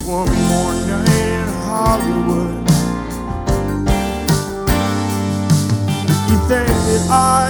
one more night in Hollywood. You think that I